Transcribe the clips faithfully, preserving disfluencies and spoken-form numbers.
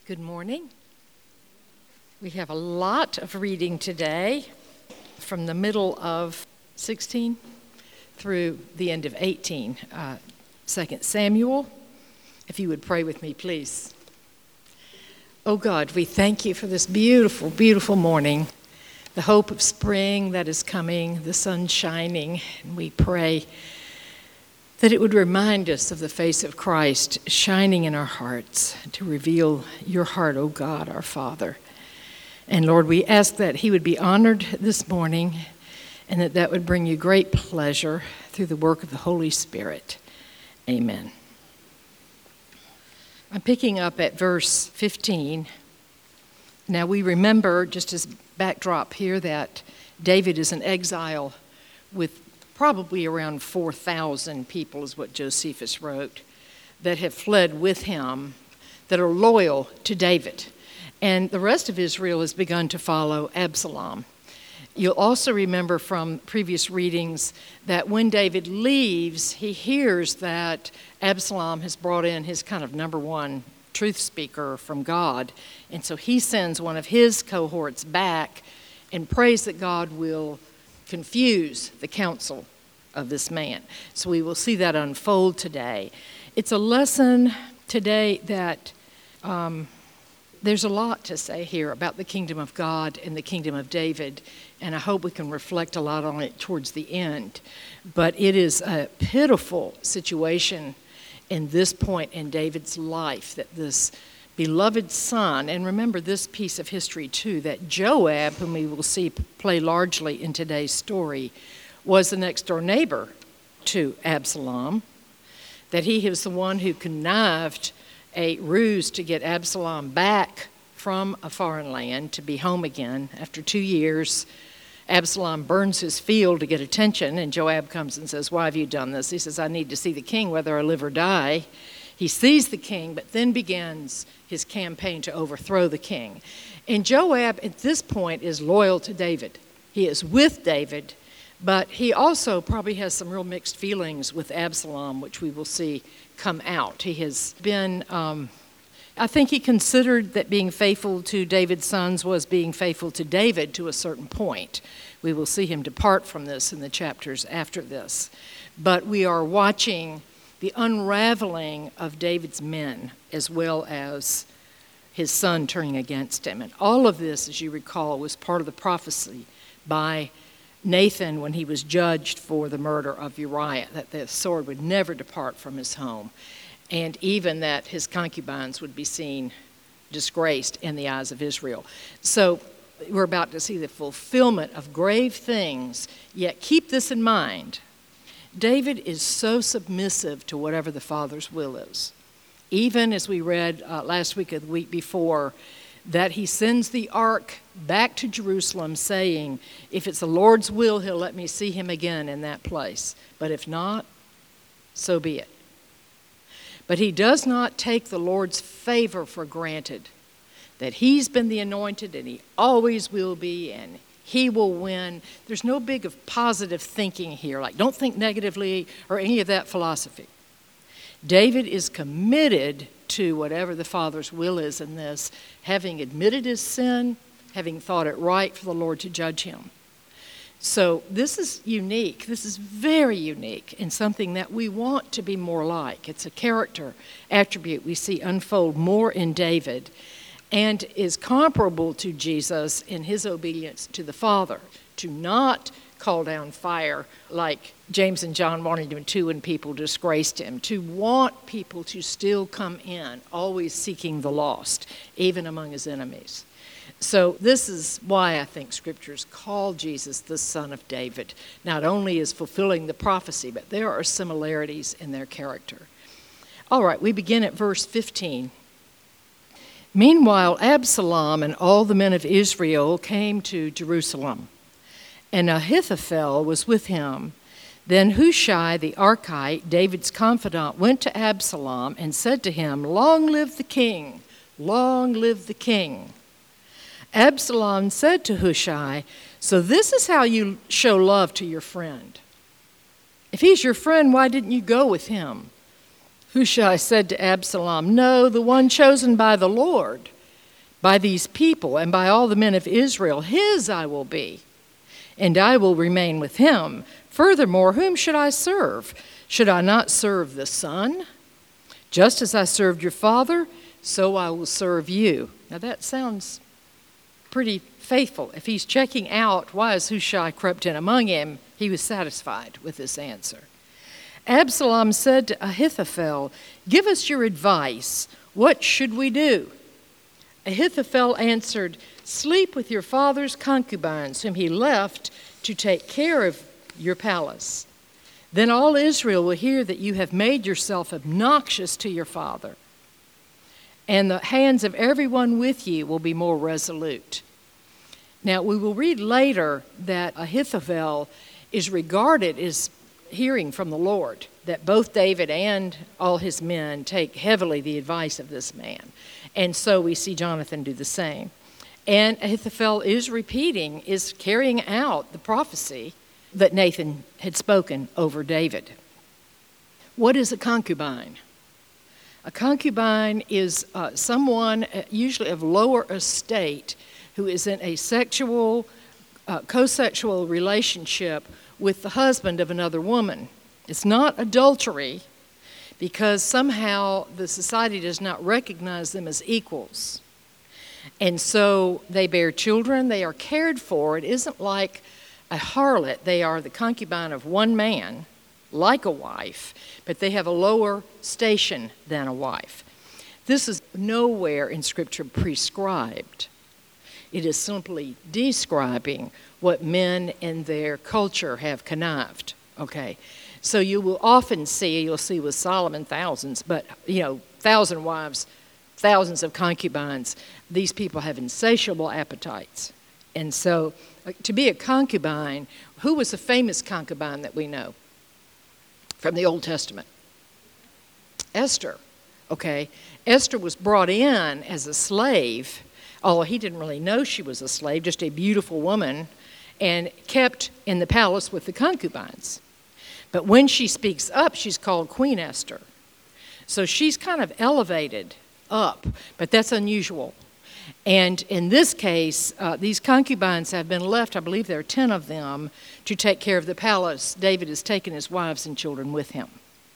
Good morning. We have a lot of reading today from the middle of sixteen through the end of eighteen. Uh, Second Samuel, if you would pray with me, please. Oh God, we thank you for this beautiful, beautiful morning, the hope of spring that is coming, the sun shining, and we pray that it would remind us of the face of Christ shining in our hearts to reveal your heart, O God, our Father. And Lord, we ask that he would be honored this morning and that that would bring you great pleasure through the work of the Holy Spirit. Amen. I'm picking up at verse fifteen. Now we remember, just as backdrop here, that David is in exile with probably around four thousand people, is what Josephus wrote, that have fled with him, that are loyal to David. And the rest of Israel has begun to follow Absalom. You'll also remember from previous readings that when David leaves, he hears that Absalom has brought in his kind of number one truth speaker from God. And so he sends one of his cohorts back and prays that God will confuse the counsel of this man. So we will see that unfold today. It's a lesson today that um, there's a lot to say here about the kingdom of God and the kingdom of David, and I hope we can reflect a lot on it towards the end. But it is a pitiful situation in this point in David's life that this beloved son, and remember this piece of history too, that Joab, whom we will see play largely in today's story, was the next door neighbor to Absalom, that he was the one who connived a ruse to get Absalom back from a foreign land to be home again. After two years, Absalom burns his field to get attention, and Joab comes and says, "Why have you done this?" He says, "I need to see the king, whether I live or die." He sees the king, but then begins his campaign to overthrow the king. And Joab, at this point, is loyal to David. He is with David, but he also probably has some real mixed feelings with Absalom, which we will see come out. He has been, um, I think he considered that being faithful to David's sons was being faithful to David to a certain point. We will see him depart from this in the chapters after this. But we are watching the unraveling of David's men as well as his son turning against him. And all of this, as you recall, was part of the prophecy by Nathan when he was judged for the murder of Uriah, that the sword would never depart from his home, and even that his concubines would be seen disgraced in the eyes of Israel. So we're about to see the fulfillment of grave things, yet keep this in mind. David is so submissive to whatever the Father's will is. Even as we read uh, last week or the week before, that he sends the ark back to Jerusalem saying, if it's the Lord's will, he'll let me see him again in that place. But if not, so be it. But he does not take the Lord's favor for granted, that he's been the anointed and he always will be and he will win. There's no big of positive thinking here, like don't think negatively or any of that philosophy. David is committed to whatever the Father's will is in this, having admitted his sin, having thought it right for the Lord to judge him. So this is unique. This is very unique and something that we want to be more like. It's a character attribute we see unfold more in David and is comparable to Jesus in his obedience to the Father, to not call down fire like James and John wanted him to when people disgraced him, to want people to still come in, always seeking the lost, even among his enemies. So this is why I think scriptures call Jesus the Son of David, not only as fulfilling the prophecy, but there are similarities in their character. All right, we begin at verse fifteen. Meanwhile, Absalom and all the men of Israel came to Jerusalem, and Ahithophel was with him. Then Hushai the Archite, David's confidant, went to Absalom and said to him, "Long live the king, long live the king." Absalom said to Hushai, "So this is how you show love to your friend. If he's your friend, why didn't you go with him?" Hushai said to Absalom, "No, the one chosen by the Lord by these people and by all the men of Israel. His I will be, and I will remain with him. Furthermore, whom should I serve? Should I not serve the Son? Just as I served your father, so I will serve you. Now that sounds pretty faithful. If he's checking out why is Hushai crept in among him, he was satisfied with this answer. Absalom said to Ahithophel, "Give us your advice. What should we do?" Ahithophel answered, "Sleep with your father's concubines, whom he left to take care of your palace. Then all Israel will hear that you have made yourself obnoxious to your father, and the hands of everyone with you will be more resolute." Now, we will read later that Ahithophel is regarded as hearing from the Lord, that both David and all his men take heavily the advice of this man. And so we see Jonathan do the same. And Ahithophel is repeating, is carrying out the prophecy that Nathan had spoken over David. What is a concubine? A concubine is uh, someone, uh, usually of lower estate, who is in a sexual, uh, co-sexual relationship with the husband of another woman. It's not adultery, because somehow the society does not recognize them as equals. And so they bear children, they are cared for. It isn't like a harlot. They are the concubine of one man, like a wife, but they have a lower station than a wife. This is nowhere in Scripture prescribed. It is simply describing what men in their culture have connived, okay? So you will often see, you'll see with Solomon thousands, but, you know, thousand wives, thousands of concubines. These people have insatiable appetites. And so uh, to be a concubine, who was a famous concubine that we know from the Old Testament? Esther, okay? Esther was brought in as a slave, although he didn't really know she was a slave, just a beautiful woman, and kept in the palace with the concubines. But when she speaks up, she's called Queen Esther. So she's kind of elevated up, but that's unusual. And in this case, uh, these concubines have been left, I believe there are ten of them, to take care of the palace. David has taken his wives and children with him.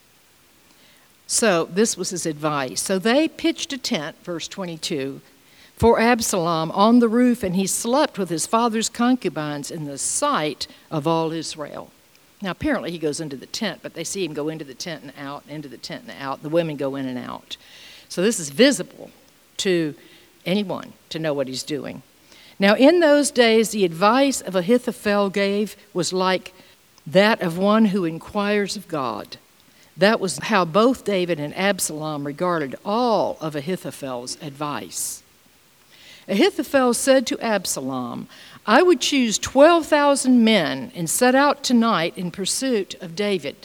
So this was his advice. So they pitched a tent, verse twenty-two, for Absalom on the roof, and he slept with his father's concubines in the sight of all Israel. Now, apparently he goes into the tent, but they see him go into the tent and out, into the tent and out. The women go in and out. So this is visible to anyone to know what he's doing. Now, in those days, the advice of Ahithophel gave was like that of one who inquires of God. That was how both David and Absalom regarded all of Ahithophel's advice. Ahithophel said to Absalom, "I would choose twelve thousand men and set out tonight in pursuit of David.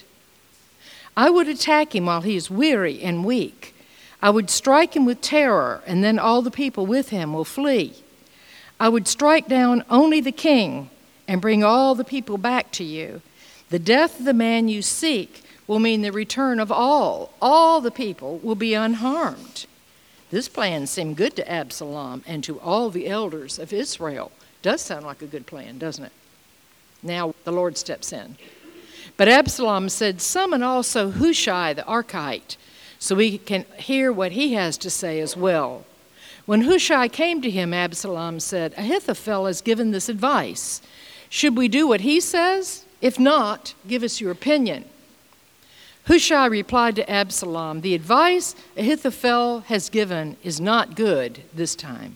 I would attack him while he is weary and weak. I would strike him with terror, and then all the people with him will flee. I would strike down only the king and bring all the people back to you. The death of the man you seek will mean the return of all. All the people will be unharmed." This plan seemed good to Absalom and to all the elders of Israel. Does sound like a good plan, doesn't it? Now the Lord steps in. But Absalom said, "Summon also Hushai the Archite, so we can hear what he has to say as well." When Hushai came to him, Absalom said, "Ahithophel has given this advice. Should we do what he says? If not, give us your opinion." Hushai replied to Absalom, "The advice Ahithophel has given is not good this time.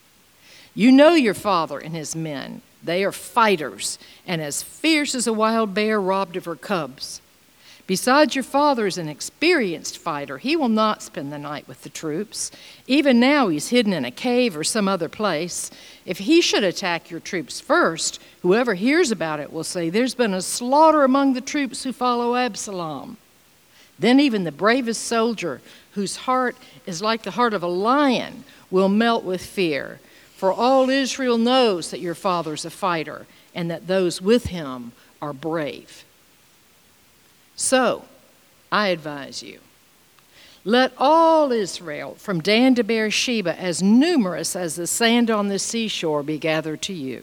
You know your father and his men. They are fighters, and as fierce as a wild bear robbed of her cubs. Besides, your father is an experienced fighter. He will not spend the night with the troops. Even now he's hidden in a cave or some other place. If he should attack your troops first, whoever hears about it will say, 'There's been a slaughter among the troops who follow Absalom.' Then even the bravest soldier, whose heart is like the heart of a lion, will melt with fear. For all Israel knows that your father's a fighter and that those with him are brave. So, I advise you, Let all Israel, from Dan to Beersheba, as numerous as the sand on the seashore, be gathered to you,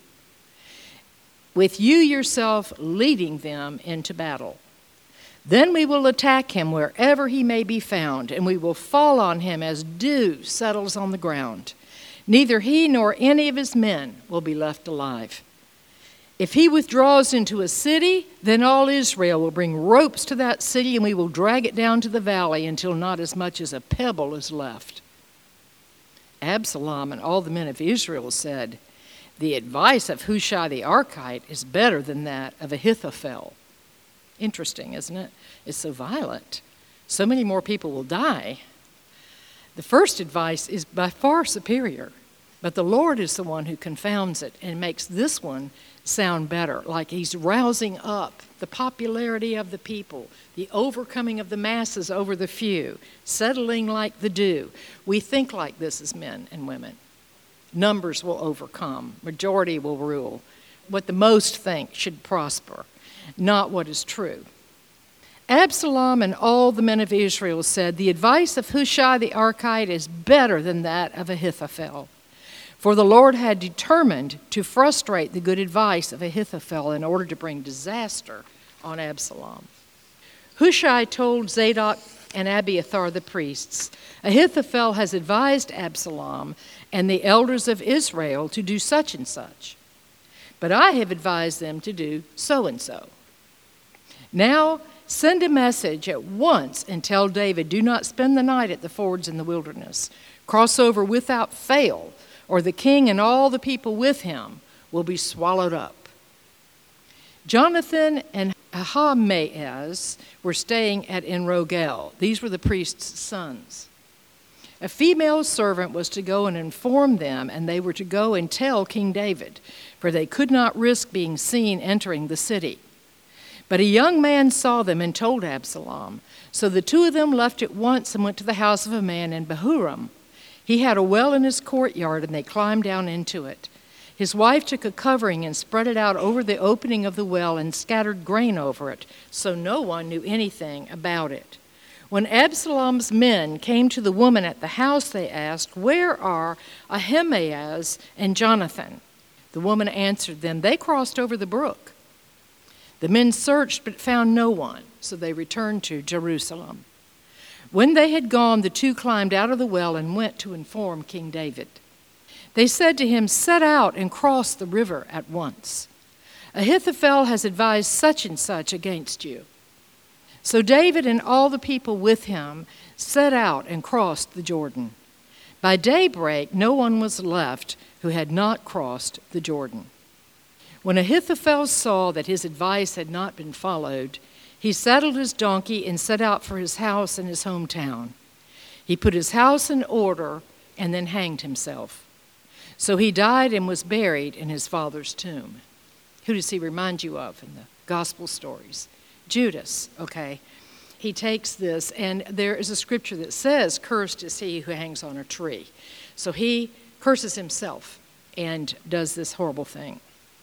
with you yourself leading them into battle. Then we will attack him wherever he may be found, and we will fall on him as dew settles on the ground. Neither he nor any of his men will be left alive. If he withdraws into a city, then all Israel will bring ropes to that city, and we will drag it down to the valley until not as much as a pebble is left." Absalom and all the men of Israel said, "The advice of Hushai the Archite is better than that of Ahithophel." Interesting, isn't it? It's so violent. So many more people will die. The first advice is by far superior, but the Lord is the one who confounds it and makes this one sound better, like he's rousing up the popularity of the people, the overcoming of the masses over the few, settling like the dew. We think like this as men and women. Numbers will overcome, majority will rule. What the most think should prosper, not what is true. Absalom and all the men of Israel said, "The advice of Hushai the Archite is better than that of Ahithophel." For the Lord had determined to frustrate the good advice of Ahithophel in order to bring disaster on Absalom. Hushai told Zadok and Abiathar the priests, "Ahithophel has advised Absalom and the elders of Israel to do such and such, but I have advised them to do so and so. Now send a message at once and tell David, do not spend the night at the fords in the wilderness. Cross over without fail, or the king and all the people with him will be swallowed up." Jonathan and Ahimaaz were staying at En-Rogel. These were the priest's sons. A female servant was to go and inform them, and they were to go and tell King David, for they could not risk being seen entering the city. But a young man saw them and told Absalom. So the two of them left at once and went to the house of a man in Bahurim. He had a well in his courtyard, and they climbed down into it. His wife took a covering and spread it out over the opening of the well and scattered grain over it, so no one knew anything about it. When Absalom's men came to the woman at the house, they asked, "Where are Ahimaaz and Jonathan?" The woman answered them, "They crossed over the brook." The men searched but found no one, so they returned to Jerusalem. When they had gone, the two climbed out of the well and went to inform King David. They said to him, "Set out and cross the river at once. Ahithophel has advised such and such against you." So David and all the people with him set out and crossed the Jordan. By daybreak, no one was left who had not crossed the Jordan. When Ahithophel saw that his advice had not been followed, he saddled his donkey and set out for his house in his hometown. He put his house in order and then hanged himself. So he died and was buried in his father's tomb. Who does he remind you of in the gospel stories? Judas, okay. He takes this, and there is a scripture that says, "Cursed is he who hangs on a tree." So he curses himself and does this horrible thing.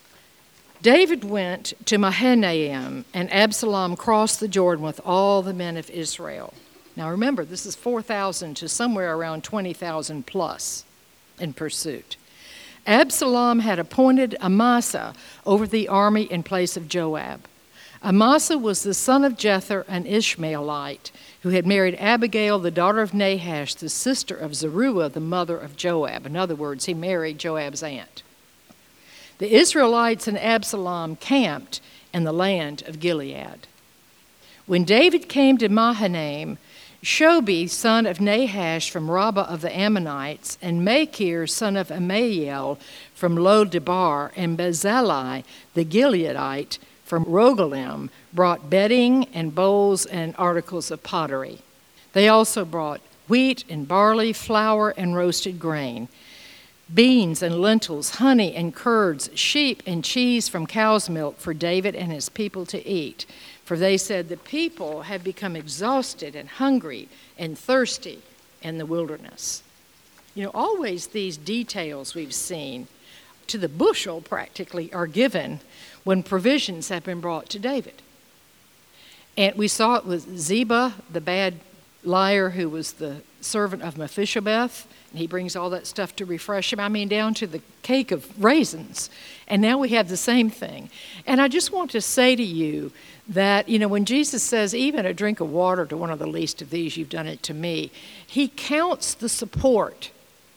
David went to Mahanaim, and Absalom crossed the Jordan with all the men of Israel. Now remember, this is four thousand to somewhere around twenty thousand plus in pursuit. Absalom had appointed Amasa over the army in place of Joab. Amasa was the son of Jether, an Ishmaelite, who had married Abigail, the daughter of Nahash, the sister of Zeruiah, the mother of Joab. In other words, he married Joab's aunt. The Israelites and Absalom camped in the land of Gilead. When David came to Mahanaim, Shobi, son of Nahash from Rabbah of the Ammonites, and Machir, son of Ammiel from Lo-debar, and Bezalai, the Gileadite, from Rogelim, brought bedding and bowls and articles of pottery. They also brought wheat and barley, flour and roasted grain, beans and lentils, honey and curds, sheep and cheese from cow's milk for David and his people to eat. For they said, "The people have become exhausted and hungry and thirsty in the wilderness." You know, always these details we've seen, to the bushel practically, are given when provisions have been brought to David. And we saw it with Ziba, the bad liar who was the servant of Mephibosheth, and he brings all that stuff to refresh him. I mean, down to the cake of raisins. And now we have the same thing. And I just want to say to you that, you know, when Jesus says, even a drink of water to one of the least of these, you've done it to me, he counts the support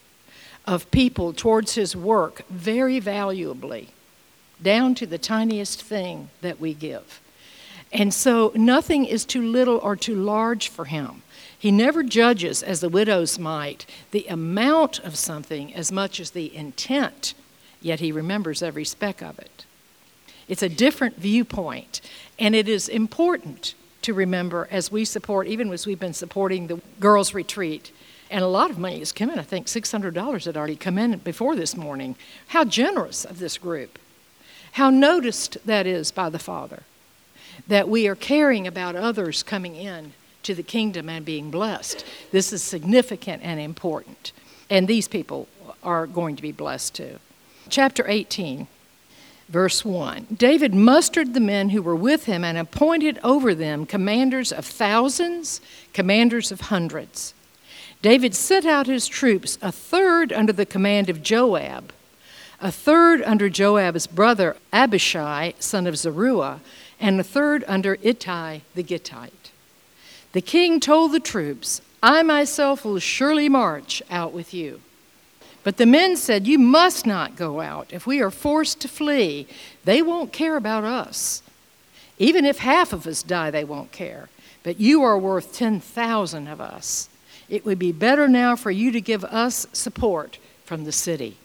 of people towards his work very valuably, down to the tiniest thing that we give. And so nothing is too little or too large for him. He never judges, as the widows might, the amount of something as much as the intent, yet he remembers every speck of it. It's a different viewpoint, and it is important to remember as we support, even as we've been supporting the girls' retreat, and a lot of money has come in. I think six hundred dollars had already come in before this morning. How generous of this group. How noticed that is by the Father, that we are caring about others coming in to the kingdom and being blessed. This is significant and important. And these people are going to be blessed too. Chapter eighteen, verse one. David mustered the men who were with him and appointed over them commanders of thousands, commanders of hundreds. David sent out his troops, a third under the command of Joab, a third under Joab's brother Abishai, son of Zeruiah, and a third under Ittai the Gittite. The king told the troops, I myself will surely march out with you. But the men said, you must not go out. If we are forced to flee, they won't care about us. Even if half of us die, they won't care. But you are worth ten thousand of us. It would be better now for you to give us support from the city.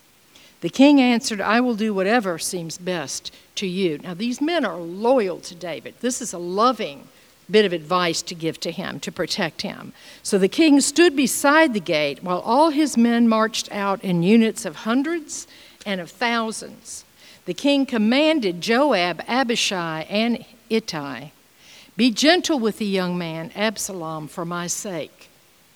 The king answered, I will do whatever seems best to you. Now, these men are loyal to David. This is a loving bit of advice to give to him, to protect him. So the king stood beside the gate while all his men marched out in units of hundreds and of thousands. The king commanded Joab, Abishai, and Ittai, be gentle with the young man Absalom for my sake.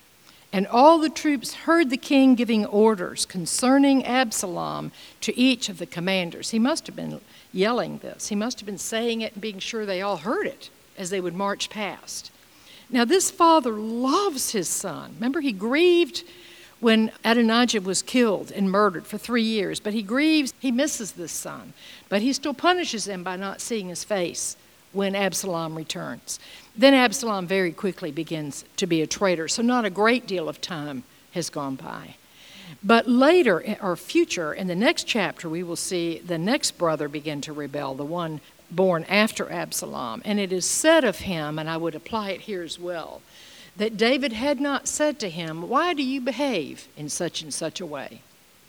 And all the troops heard the king giving orders concerning Absalom to each of the commanders. He must have been yelling this. He must have been saying it and being sure they all heard it as they would march past. Now, this father loves his son. Remember, he grieved when Adonijah was killed and murdered for three years, but he grieves, he misses this son. But he still punishes him by not seeing his face when Absalom returns. Then Absalom very quickly begins to be a traitor, so not a great deal of time has gone by. But later, or future, in the next chapter, we will see the next brother begin to rebel, the one born after Absalom. And it is said of him, and I would apply it here as well, that David had not said to him, why do you behave in such and such a way?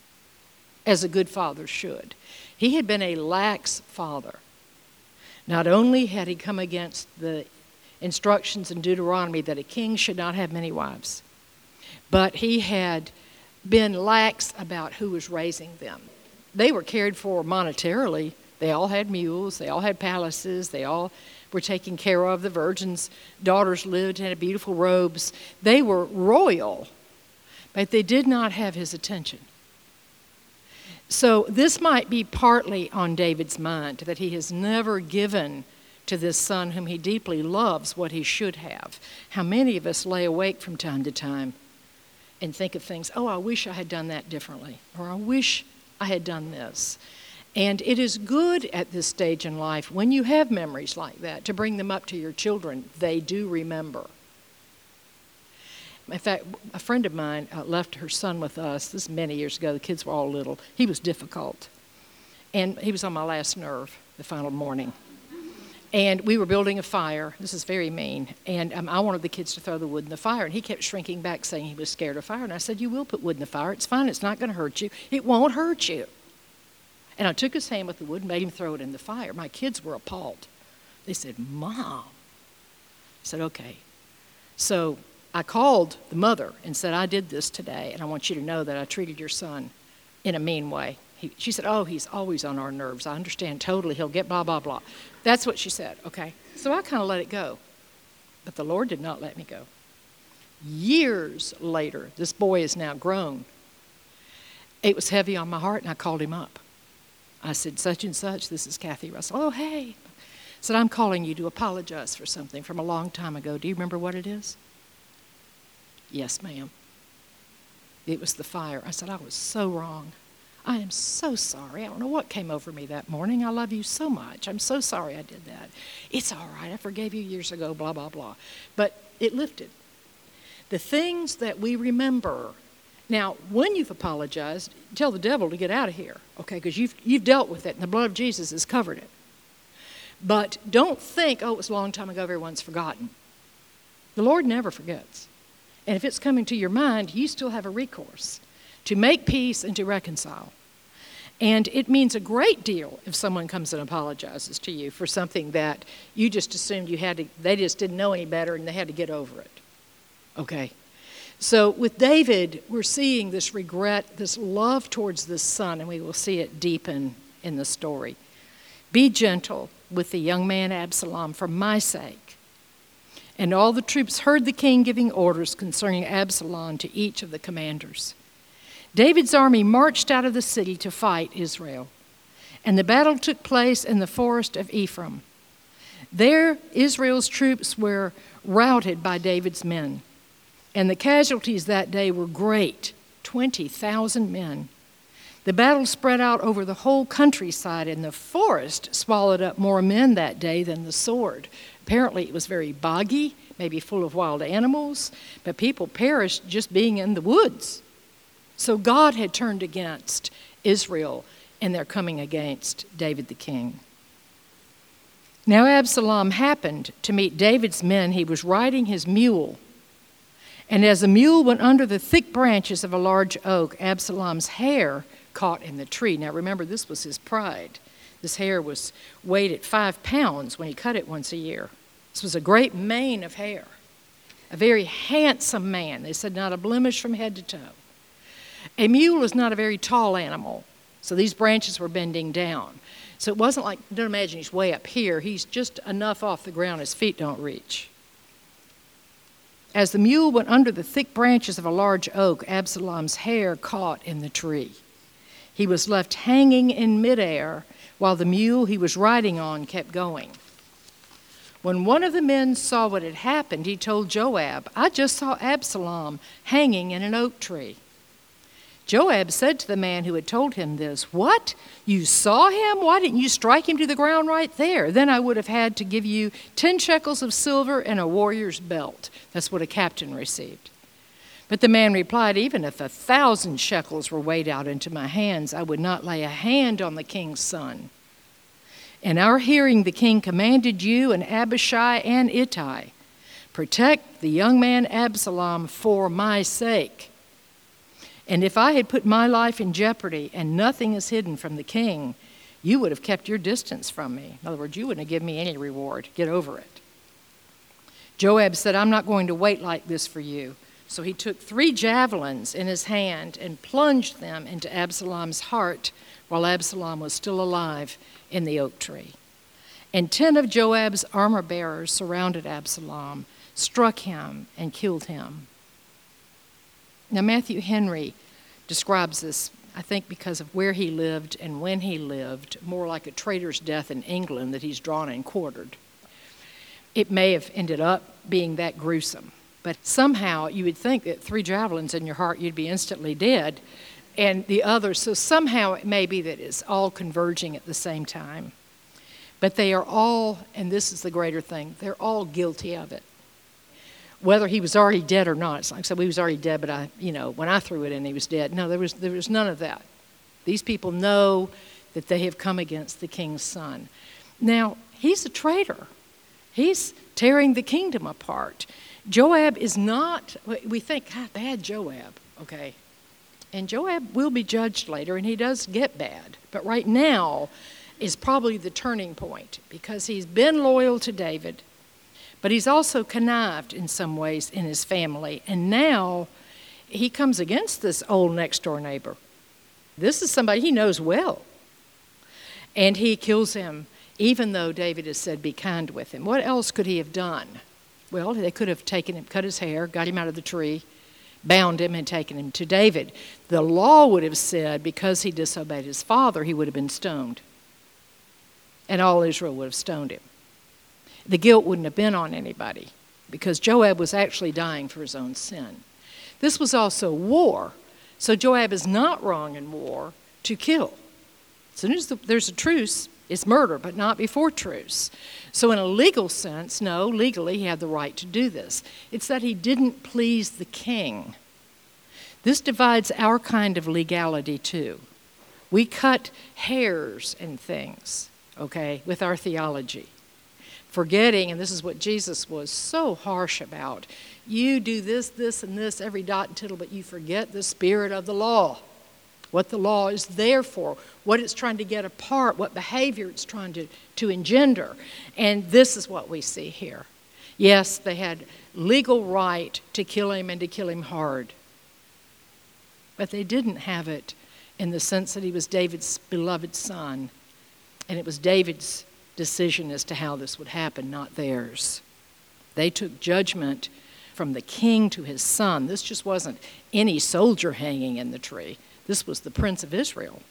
As a good father should. He had been a lax father. Not only had he come against the instructions in Deuteronomy that a king should not have many wives, but he had been lax about who was raising them. They were cared for monetarily. They all had mules, they all had palaces, they all were taken care of. The virgins' daughters lived and had beautiful robes. They were royal, but they did not have his attention. So this might be partly on David's mind, that he has never given to this son whom he deeply loves what he should have. How many of us lay awake from time to time and think of things, oh, I wish I had done that differently, or I wish I had done this. And it is good at this stage in life, when you have memories like that, to bring them up to your children. They do remember. In fact, a friend of mine uh, left her son with us. This is many years ago. The kids were all little. He was difficult. And he was on my last nerve the final morning. And we were building a fire. This is very mean. And um, I wanted the kids to throw the wood in the fire. And he kept shrinking back, saying he was scared of fire. And I said, you will put wood in the fire. It's fine. It's not going to hurt you. It won't hurt you. And I took his hand with the wood and made him throw it in the fire. My kids were appalled. They said, Mom. I said, okay. So I called the mother and said, I did this today, and I want you to know that I treated your son in a mean way. He, she said, oh, he's always on our nerves. I understand totally. He'll get blah, blah, blah. That's what she said, okay? So I kind of let it go. But the Lord did not let me go. Years later, this boy is now grown. It was heavy on my heart, and I called him up. I said, such and such, this is Kathy Russell. Oh, hey. I said, I'm calling you to apologize for something from a long time ago. Do you remember what it is? Yes, ma'am. It was the fire. I said, I was so wrong. I am so sorry. I don't know what came over me that morning. I love you so much. I'm so sorry I did that. It's all right. I forgave you years ago, blah, blah, blah. But it lifted. The things that we remember. Now, when you've apologized, tell the devil to get out of here, okay, because you've, you've dealt with it, and the blood of Jesus has covered it. But don't think, oh, it was a long time ago, everyone's forgotten. The Lord never forgets. And if it's coming to your mind, you still have a recourse to make peace and to reconcile. And it means a great deal if someone comes and apologizes to you for something that you just assumed you had to, they just didn't know any better and they had to get over it. Okay? So with David, we're seeing this regret, this love towards this son, and we will see it deepen in the story. Be gentle with the young man Absalom for my sake. And all the troops heard the king giving orders concerning Absalom to each of the commanders. David's army marched out of the city to fight Israel, and the battle took place in the forest of Ephraim. There, Israel's troops were routed by David's men, and the casualties that day were great, twenty thousand men. The battle spread out over the whole countryside, and the forest swallowed up more men that day than the sword. Apparently it was very boggy, maybe full of wild animals, but people perished just being in the woods. So God had turned against Israel, and they're coming against David the king. Now Absalom happened to meet David's men. He was riding his mule. And as the mule went under the thick branches of a large oak, Absalom's hair caught in the tree. Now remember, this was his pride. This hair was weighed at five pounds when he cut it once a year. This was a great mane of hair. A very handsome man. They said not a blemish from head to toe. A mule is not a very tall animal, so these branches were bending down. So it wasn't like, don't imagine he's way up here. He's just enough off the ground his feet don't reach. As the mule went under the thick branches of a large oak, Absalom's hair caught in the tree. He was left hanging in midair while the mule he was riding on kept going. When one of the men saw what had happened, he told Joab, I just saw Absalom hanging in an oak tree. Joab said to the man who had told him this, What? You saw him? Why didn't you strike him to the ground right there? Then I would have had to give you ten shekels of silver and a warrior's belt. That's what a captain received. But the man replied, Even if a thousand shekels were weighed out into my hands, I would not lay a hand on the king's son. In our hearing, the king commanded you and Abishai and Ittai, protect the young man Absalom for my sake. And if I had put my life in jeopardy and nothing is hidden from the king, you would have kept your distance from me. In other words, you wouldn't have given me any reward. Get over it. Joab said, I'm not going to wait like this for you. So he took three javelins in his hand and plunged them into Absalom's heart while Absalom was still alive in the oak tree. And ten of Joab's armor bearers surrounded Absalom, struck him, and killed him. Now, Matthew Henry describes this, I think because of where he lived and when he lived, more like a traitor's death in England that he's drawn and quartered. It may have ended up being that gruesome, but somehow you would think that three javelins in your heart, you'd be instantly dead, and the other, so somehow it may be that it's all converging at the same time. But they are all, and this is the greater thing, they're all guilty of it. Whether he was already dead or not. It's like I said, he was already dead, but I, you know, when I threw it in, he was dead. No, there was there was none of that. These people know that they have come against the king's son. Now, he's a traitor. He's tearing the kingdom apart. Joab is not, we think, God, bad Joab, okay. And Joab will be judged later, and he does get bad. But right now is probably the turning point because he's been loyal to David. But he's also connived in some ways in his family. And now he comes against this old next-door neighbor. This is somebody he knows well. And he kills him, even though David has said, be kind with him. What else could he have done? Well, they could have taken him, cut his hair, got him out of the tree, bound him, and taken him to David. The law would have said, because he disobeyed his father, he would have been stoned. And all Israel would have stoned him. The guilt wouldn't have been on anybody because Joab was actually dying for his own sin. This was also war. So Joab is not wrong in war to kill. As soon as the, there's a truce, it's murder, but not before truce. So in a legal sense, no, legally he had the right to do this. It's that he didn't please the king. This divides our kind of legality too. We cut hairs and things, okay, with our theology. Forgetting, and this is what Jesus was so harsh about, you do this, this, and this, every dot and tittle, but you forget the spirit of the law, what the law is there for, what it's trying to get apart, what behavior it's trying to, to engender. And this is what we see here. Yes, they had legal right to kill him and to kill him hard, but they didn't have it in the sense that he was David's beloved son, and it was David's decision as to how this would happen, not theirs. They took judgment from the king to his son. This just wasn't any soldier hanging in the tree. This was the Prince of Israel.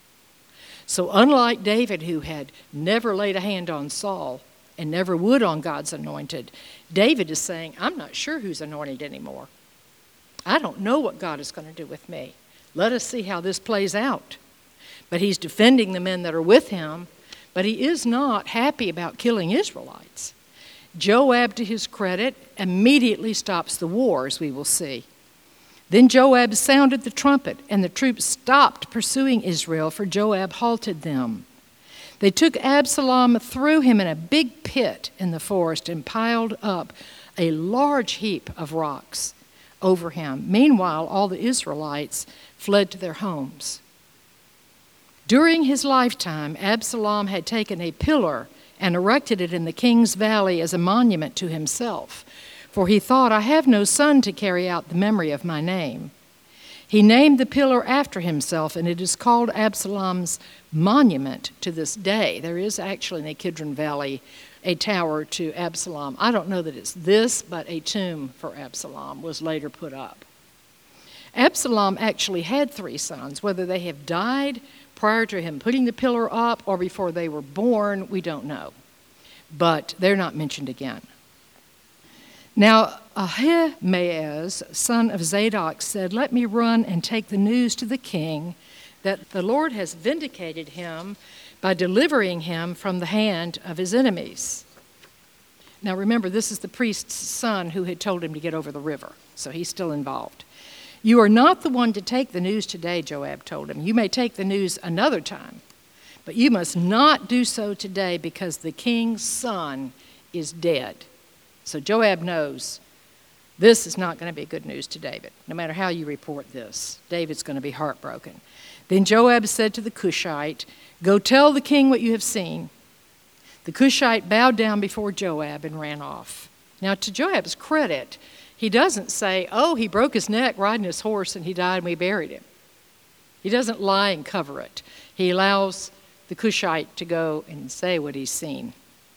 So unlike David, who had never laid a hand on Saul and never would on God's anointed, David is saying, I'm not sure who's anointed anymore. I don't know what God is going to do with me. Let us see how this plays out. But he's defending the men that are with him, but he is not happy about killing Israelites. Joab, to his credit, immediately stops the war, as we will see. Then Joab sounded the trumpet, and the troops stopped pursuing Israel, for Joab halted them. They took Absalom, threw him in a big pit in the forest, and piled up a large heap of rocks over him. Meanwhile, all the Israelites fled to their homes. During his lifetime, Absalom had taken a pillar and erected it in the king's valley as a monument to himself, for he thought, I have no son to carry out the memory of my name. He named the pillar after himself, and it is called Absalom's monument to this day. There is actually in the Kidron Valley a tower to Absalom. I don't know that it's this, but a tomb for Absalom was later put up. Absalom actually had three sons. Whether they have died prior to him putting the pillar up or before they were born, we don't know. But they're not mentioned again. Now, Ahimaaz, son of Zadok, said, let me run and take the news to the king that the Lord has vindicated him by delivering him from the hand of his enemies. Now remember, this is the priest's son who had told him to get over the river, so he's still involved. You are not the one to take the news today, Joab told him. You may take the news another time, but you must not do so today because the king's son is dead. So Joab knows this is not going to be good news to David. No matter how you report this, David's going to be heartbroken. Then Joab said to the Cushite, go tell the king what you have seen. The Cushite bowed down before Joab and ran off. Now, to Joab's credit, he doesn't say, oh, he broke his neck riding his horse and he died and we buried him. He doesn't lie and cover it. He allows the Cushite to go and say what he's seen.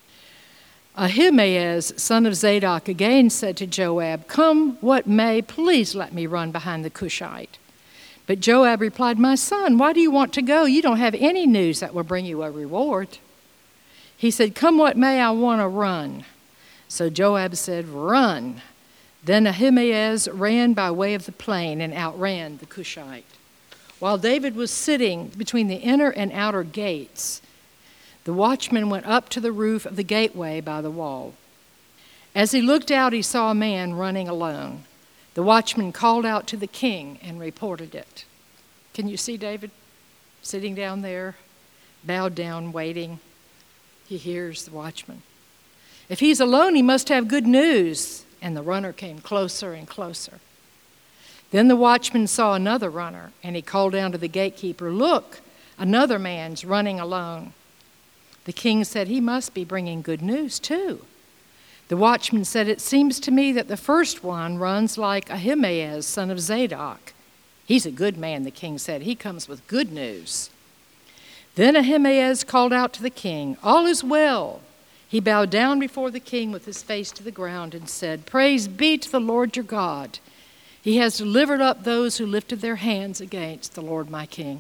Ahimaaz, son of Zadok, again said to Joab, come what may, please let me run behind the Cushite. But Joab replied, my son, why do you want to go? You don't have any news that will bring you a reward. He said, come what may, I want to run. So Joab said, run. Then Ahimaaz ran by way of the plain and outran the Cushite. While David was sitting between the inner and outer gates, the watchman went up to the roof of the gateway by the wall. As he looked out, he saw a man running alone. The watchman called out to the king and reported it. Can you see David sitting down there, bowed down, waiting? He hears the watchman. If he's alone, he must have good news. And the runner came closer and closer. Then the watchman saw another runner, and he called down to the gatekeeper, look, another man's running alone. The king said, he must be bringing good news too. The watchman said, it seems to me that the first one runs like Ahimaaz, son of Zadok. He's a good man, the king said. He comes with good news. Then Ahimaaz called out to the king, all is well. He bowed down before the king with his face to the ground and said, praise be to the Lord your God. He has delivered up those who lifted their hands against the Lord my king.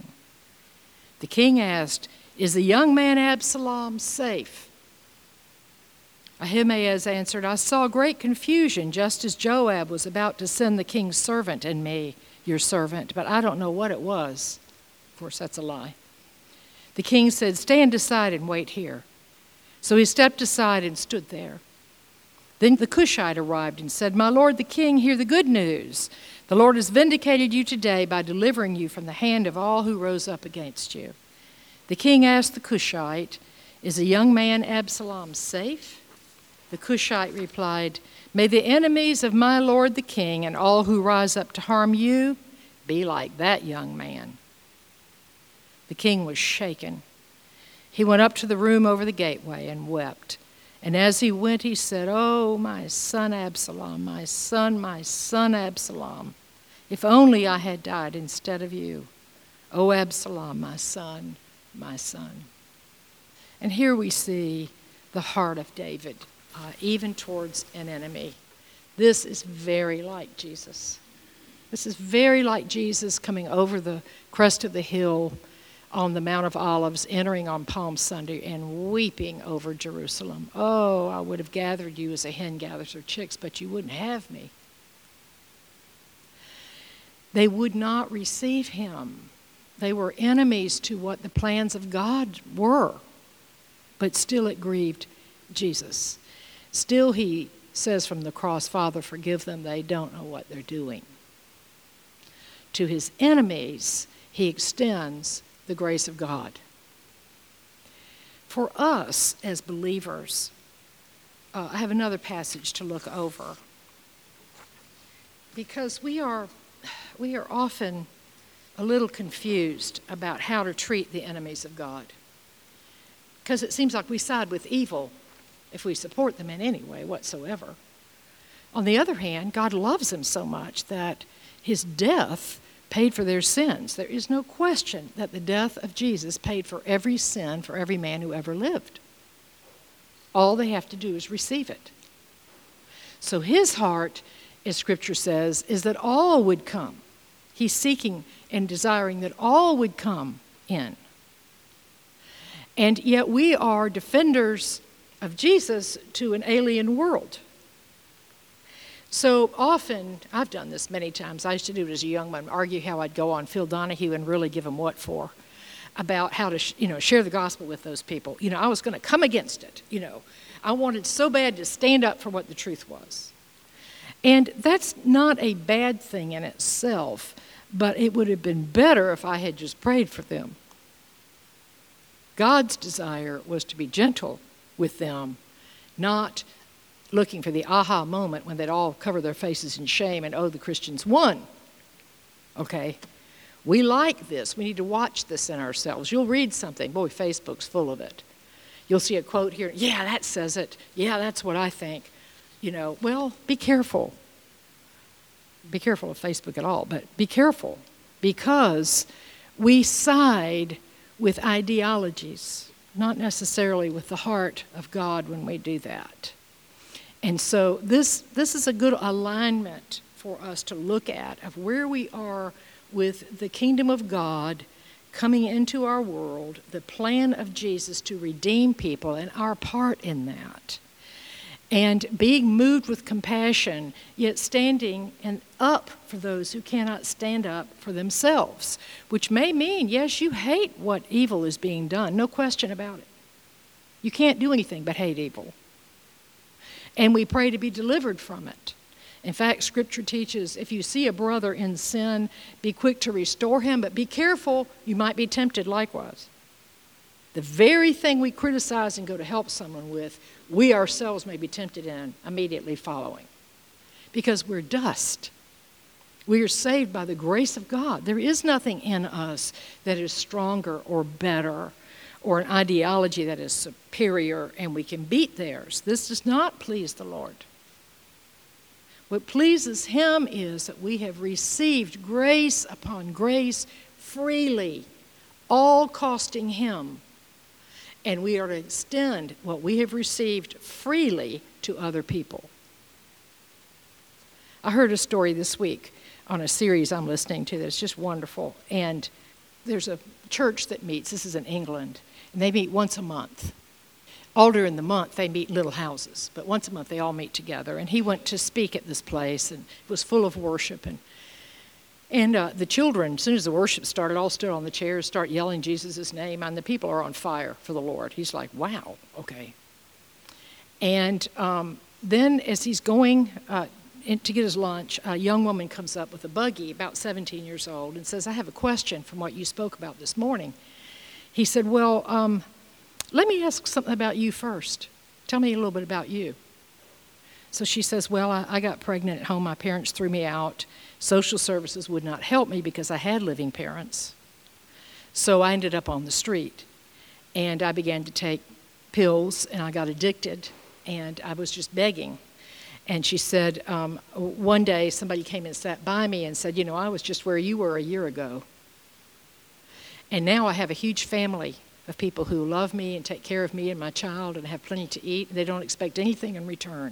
The king asked, is the young man Absalom safe? Ahimaaz answered, I saw great confusion just as Joab was about to send the king's servant and me, your servant, but I don't know what it was. Of course, that's a lie. The king said, stand aside and wait here. So he stepped aside and stood there. Then the Cushite arrived and said, my lord the king, hear the good news. The Lord has vindicated you today by delivering you from the hand of all who rose up against you. The king asked the Cushite, is a young man Absalom safe? The Cushite replied, may the enemies of my lord the king and all who rise up to harm you be like that young man. The king was shaken. He went up to the room over the gateway and wept. And as he went, he said, oh, my son Absalom, my son, my son Absalom, if only I had died instead of you. Oh, Absalom, my son, my son. And here we see the heart of David, uh, even towards an enemy. This is very like Jesus. This is very like Jesus coming over the crest of the hill on the Mount of Olives, entering on Palm Sunday and weeping over Jerusalem. Oh, I would have gathered you as a hen gathers her chicks, but you wouldn't have me. They would not receive him. They were enemies to what the plans of God were, but still it grieved Jesus. Still he says from the cross, Father, forgive them, they don't know what they're doing. To his enemies, he extends the grace of God. For us as believers, uh, I have another passage to look over, because we are we are often a little confused about how to treat the enemies of God, because it seems like we side with evil if we support them in any way whatsoever. On the other hand, God loves them so much that his death paid for their sins. There is no question that the death of Jesus paid for every sin for every man who ever lived. All they have to do is receive it. So his heart, as Scripture says, is that all would come. He's seeking and desiring that all would come in. And yet we are defenders of Jesus to an alien world. So often, I've done this many times. I used to do it as a young man, argue how I'd go on Phil Donahue and really give him what for, about how to, you know, share the gospel with those people. You know, I was going to come against it. You know, I wanted so bad to stand up for what the truth was. And that's not a bad thing in itself, but it would have been better if I had just prayed for them. God's desire was to be gentle with them, not looking for the aha moment when they'd all cover their faces in shame and, oh, the Christians won. Okay, we like this. We need to watch this in ourselves. You'll read something. Boy, Facebook's full of it. You'll see a quote here. Yeah, that says it. Yeah, that's what I think. You know, well, be careful. Be careful of Facebook at all, but be careful, because we side with ideologies, not necessarily with the heart of God when we do that. And so this this is a good alignment for us to look at of where we are with the kingdom of God coming into our world, the plan of Jesus to redeem people and our part in that. And being moved with compassion, yet standing and up for those who cannot stand up for themselves, which may mean, yes, you hate what evil is being done, no question about it. You can't do anything but hate evil. And we pray to be delivered from it. In fact, Scripture teaches if you see a brother in sin, be quick to restore him, but be careful, you might be tempted likewise. The very thing we criticize and go to help someone with, we ourselves may be tempted in immediately following. Because we're dust. We are saved by the grace of God. There is nothing in us that is stronger or better, or an ideology that is superior and we can beat theirs. This does not please the Lord. What pleases him is that we have received grace upon grace freely, all costing him. And we are to extend what we have received freely to other people. I heard a story this week on a series I'm listening to that's just wonderful. And there's a church that meets, this is in England, and they meet once a month. all during the month they meet in little houses, but once a month they all meet together. And he went to speak at this place, and it was full of worship. And and uh, the children, as soon as the worship started, all stood on the chairs, start yelling Jesus' name, and the people are on fire for the Lord. He's like, wow, okay. And um, then as he's going uh, in to get his lunch, a young woman comes up with a buggy, about seventeen years old, and says, I have a question from what you spoke about this morning. He said, well, um, let me ask something about you first. Tell me a little bit about you. So she says, well, I, I got pregnant at home. My parents threw me out. Social services would not help me because I had living parents. So I ended up on the street. And I began to take pills, and I got addicted, and I was just begging. And she said, um, one day somebody came and sat by me and said, you know, I was just where you were a year ago. And now I have a huge family of people who love me and take care of me and my child and have plenty to eat. And they don't expect anything in return.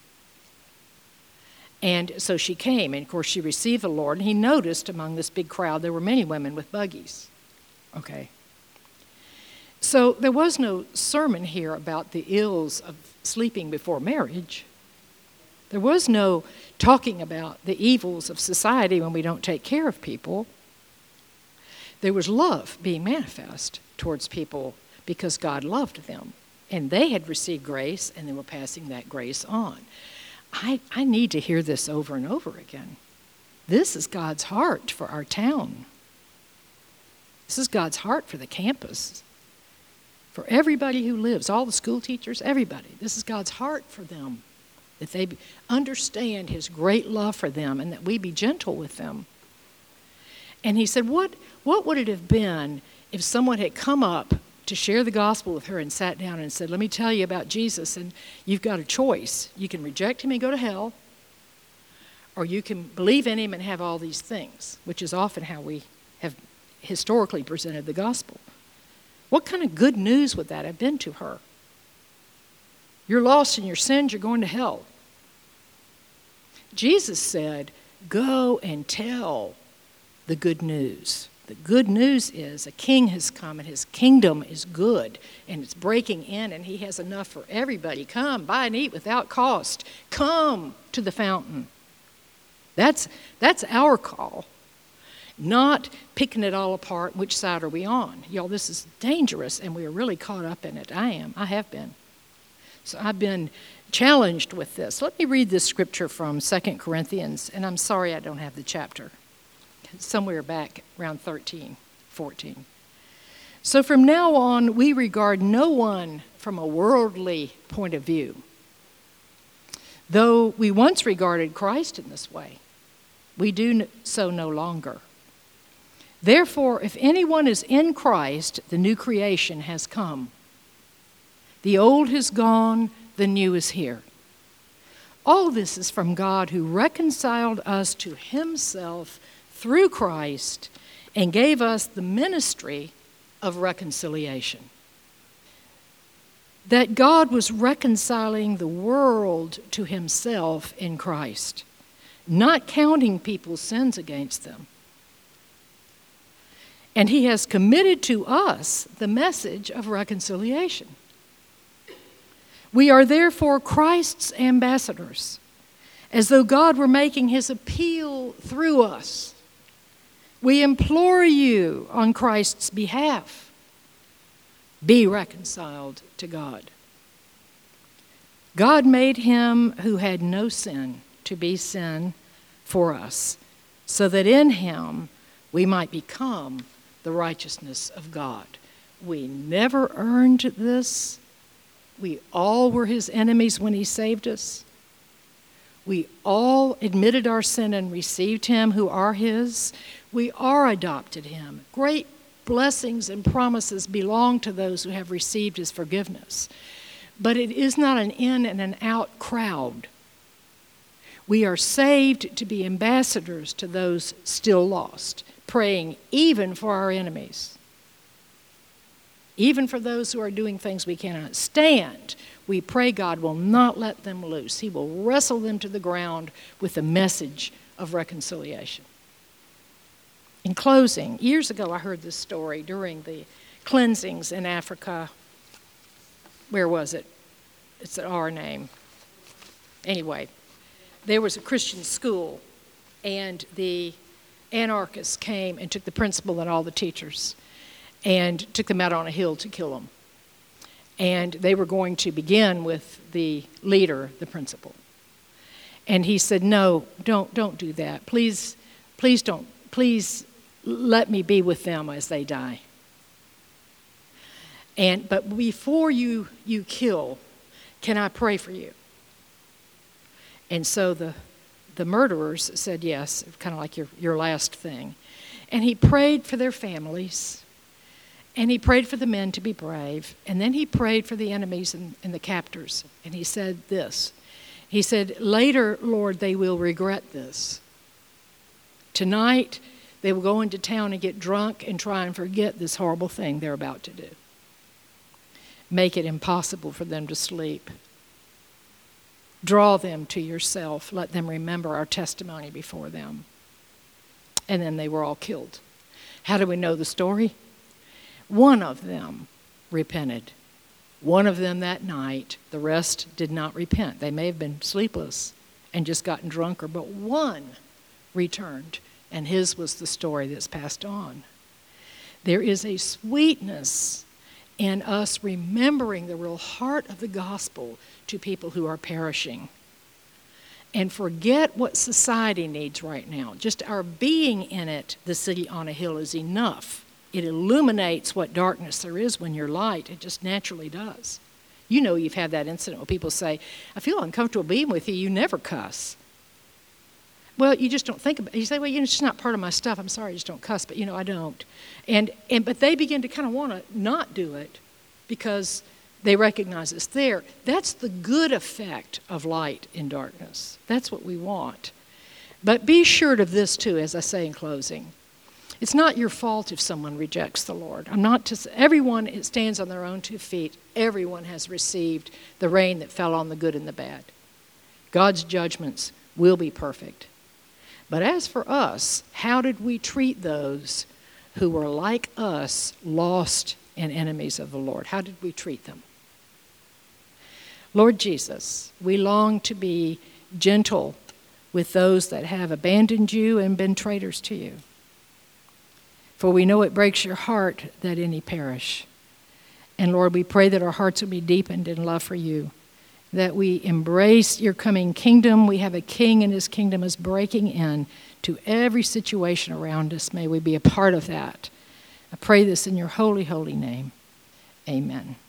And so she came, and of course she received the Lord. And he noticed among this big crowd there were many women with buggies. Okay. So there was no sermon here about the ills of sleeping before marriage. There was no talking about the evils of society when we don't take care of people. There was love being manifest towards people because God loved them. And they had received grace, and they were passing that grace on. I, I need to hear this over and over again. This is God's heart for our town. This is God's heart for the campus. For everybody who lives, all the school teachers, everybody. This is God's heart for them. That they understand his great love for them and that we be gentle with them. And he said, what, what would it have been if someone had come up to share the gospel with her and sat down and said, let me tell you about Jesus, and you've got a choice. You can reject him and go to hell, or you can believe in him and have all these things, which is often how we have historically presented the gospel. What kind of good news would that have been to her? You're lost in your sins, you're going to hell. Jesus said, go and tell the good news. The good news is a king has come and his kingdom is good and it's breaking in and he has enough for everybody. Come, buy and eat without cost. Come to the fountain. That's, that's our call. Not picking it all apart, which side are we on? Y'all, this is dangerous and we are really caught up in it. I am. I have been. So I've been challenged with this. Let me read this scripture from Second Corinthians, and I'm sorry I don't have the chapter. Somewhere back around thirteen, fourteen. So from now on, we regard no one from a worldly point of view. Though we once regarded Christ in this way, we do so no longer. Therefore, if anyone is in Christ, the new creation has come. The old has gone, the new is here. All this is from God who reconciled us to himself through Christ and gave us the ministry of reconciliation. That God was reconciling the world to himself in Christ, not counting people's sins against them. And he has committed to us the message of reconciliation. We are therefore Christ's ambassadors, as though God were making his appeal through us. We implore you on Christ's behalf, be reconciled to God. God made him who had no sin to be sin for us, so that in him we might become the righteousness of God. We never earned this. We all were his enemies when he saved us. We all admitted our sin and received him who are his. We are adopted him. Great blessings and promises belong to those who have received his forgiveness. But it is not an in and an out crowd. We are saved to be ambassadors to those still lost, praying even for our enemies. Even for those who are doing things we cannot stand, we pray God will not let them loose. He will wrestle them to the ground with the message of reconciliation. In closing, years ago I heard this story during the cleansings in Africa. where was it? It's an R name. Anyway, there was a Christian school, and the anarchists came and took the principal and all the teachers and took them out on a hill to kill them. And they were going to begin with the leader, the principal. And he said, no, don't don't do that. Please, please don't, please let me be with them as they die. And but before you, you kill, can I pray for you? And so the the murderers said yes, kind of like your, your last thing. And he prayed for their families. And he prayed for the men to be brave. And then he prayed for the enemies and, and the captors. And he said this. He said, later, Lord, they will regret this. Tonight, they will go into town and get drunk and try and forget this horrible thing they're about to do. Make it impossible for them to sleep. Draw them to yourself. Let them remember our testimony before them. And then they were all killed. How do we know the story? One of them repented. One of them that night. The rest did not repent. They may have been sleepless and just gotten drunker, but one returned, and his was the story that's passed on. There is a sweetness in us remembering the real heart of the gospel to people who are perishing. And forget what society needs right now. Just our being in it, the city on a hill, is enough. It illuminates what darkness there is when you're light. It just naturally does. You know you've had that incident where people say, I feel uncomfortable being with you. You never cuss. Well, you just don't think about it. You say, well, you know, it's just not part of my stuff. I'm sorry, I just don't cuss. But, you know, I don't. And and But they begin to kind of want to not do it because they recognize it's there. That's the good effect of light in darkness. That's what we want. But be assured of this, too, as I say in closing. It's not your fault if someone rejects the Lord. I'm not to, everyone stands on their own two feet. Everyone has received the rain that fell on the good and the bad. God's judgments will be perfect. But as for us, how did we treat those who were like us, lost and enemies of the Lord? How did we treat them? Lord Jesus, we long to be gentle with those that have abandoned you and been traitors to you. For we know it breaks your heart that any perish. And Lord, we pray that our hearts will be deepened in love for you, that we embrace your coming kingdom. We have a king, and his kingdom is breaking in to every situation around us. May we be a part of that. I pray this in your holy, holy name. Amen.